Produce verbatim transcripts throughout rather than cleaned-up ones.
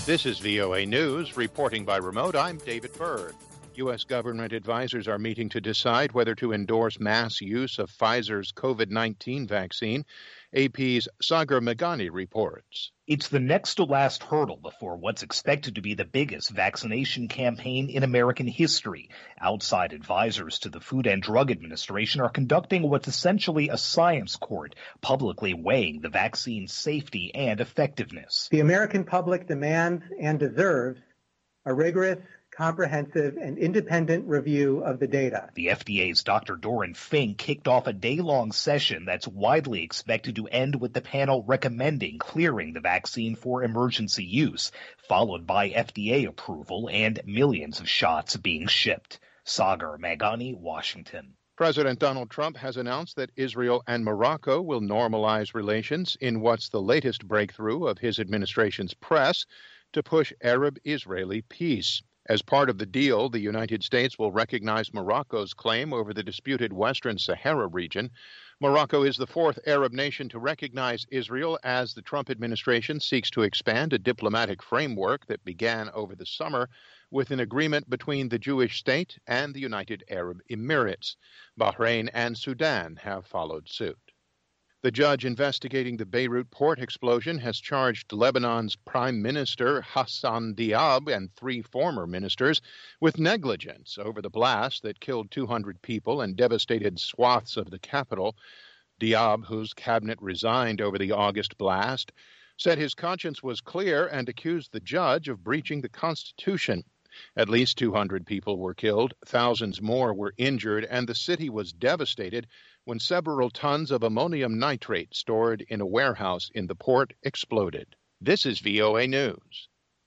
This is V O A News, reporting by remote. I'm David Byrd. U S government advisors are meeting to decide whether to endorse mass use of Pfizer's COVID nineteen vaccine. A P's Sagar Meghani reports. It's the next to last hurdle before what's expected to be the biggest vaccination campaign in American history. Outside advisors to the Food and Drug Administration are conducting what's essentially a science court, publicly weighing the vaccine's safety and effectiveness. The American public demands and deserves a rigorous, comprehensive, and independent review of the data. The F D A's Doctor Doran Fink kicked off a day-long session that's widely expected to end with the panel recommending clearing the vaccine for emergency use, followed by F D A approval and millions of shots being shipped. Sagar Meghani, Washington. President Donald Trump has announced that Israel and Morocco will normalize relations in what's the latest breakthrough of his administration's press to push Arab-Israeli peace. As part of the deal, the United States will recognize Morocco's claim over the disputed Western Sahara region. Morocco is the fourth Arab nation to recognize Israel as the Trump administration seeks to expand a diplomatic framework that began over the summer with an agreement between the Jewish state and the United Arab Emirates. Bahrain and Sudan have followed suit. The judge investigating the Beirut port explosion has charged Lebanon's Prime Minister Hassan Diab and three former ministers with negligence over the blast that killed two hundred people and devastated swaths of the capital. Diab, whose cabinet resigned over the August blast, said his conscience was clear and accused the judge of breaching the Constitution. At least two hundred people were killed, thousands more were injured, and the city was devastated when several tons of ammonium nitrate stored in a warehouse in the port exploded. This is V O A News.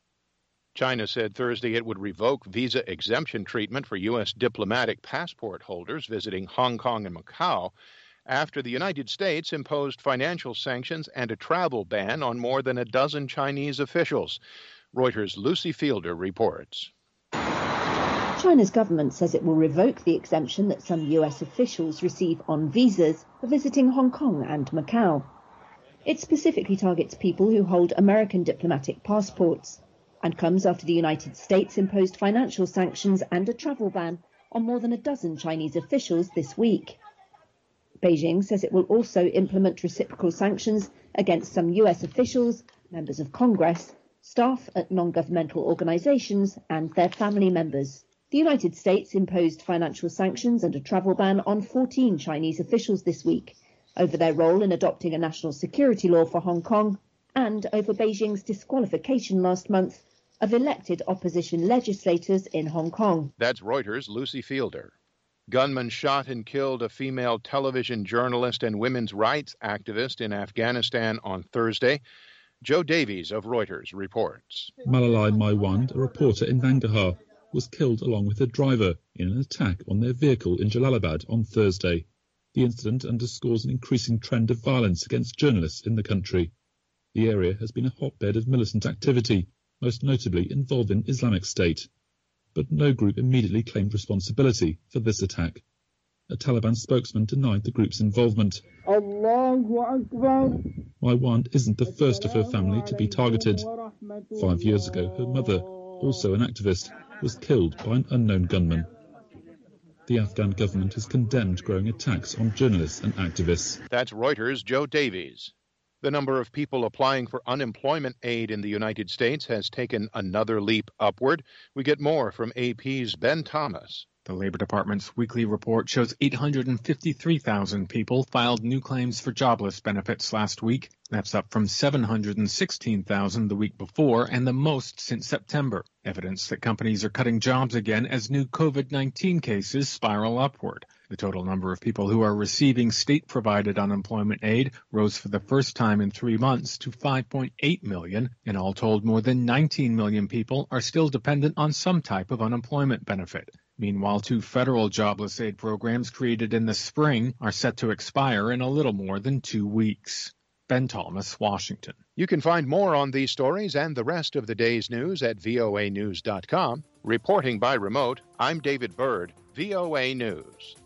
China said Thursday it would revoke visa exemption treatment for U S diplomatic passport holders visiting Hong Kong and Macau after the United States imposed financial sanctions and a travel ban on more than a dozen Chinese officials. Reuters' Lucy Fielder reports. China's government says it will revoke the exemption that some U S officials receive on visas for visiting Hong Kong and Macau. It specifically targets people who hold American diplomatic passports and comes after the United States imposed financial sanctions and a travel ban on more than a dozen Chinese officials this week. Beijing says it will also implement reciprocal sanctions against some U S officials, members of Congress, staff at non-governmental organizations and their family members. The United States imposed financial sanctions and a travel ban on fourteen Chinese officials this week over their role in adopting a national security law for Hong Kong and over Beijing's disqualification last month of elected opposition legislators in Hong Kong. That's Reuters' Lucy Fielder. Gunmen shot and killed a female television journalist and women's rights activist in Afghanistan on Thursday. Joe Davies of Reuters reports. Malalai Maiwand, a reporter in Nangarhar, was killed along with her driver in an attack on their vehicle in Jalalabad on Thursday. The incident underscores an increasing trend of violence against journalists in the country. The area has been a hotbed of militant activity, most notably involving Islamic State. But no group immediately claimed responsibility for this attack. A Taliban spokesman denied the group's involvement. Allahu Akbar. Maiwand isn't the first of her family to be targeted. Five years ago, her mother, also an activist, was killed by an unknown gunman. The Afghan government has condemned growing attacks on journalists and activists. That's Reuters' Joe Davies. The number of people applying for unemployment aid in the United States has taken another leap upward. We get more from A P's Ben Thomas. The Labor Department's weekly report shows eight hundred fifty-three thousand people filed new claims for jobless benefits last week. That's up from seven hundred sixteen thousand the week before and the most since September. Evidence that companies are cutting jobs again as new COVID nineteen cases spiral upward. The total number of people who are receiving state-provided unemployment aid rose for the first time in three months to five point eight million, and all told, more than nineteen million people are still dependent on some type of unemployment benefit. Meanwhile, two federal jobless aid programs created in the spring are set to expire in a little more than two weeks. Ben Thomas, Washington. You can find more on these stories and the rest of the day's news at V O A news dot com. Reporting by remote, I'm David Byrd, V O A News.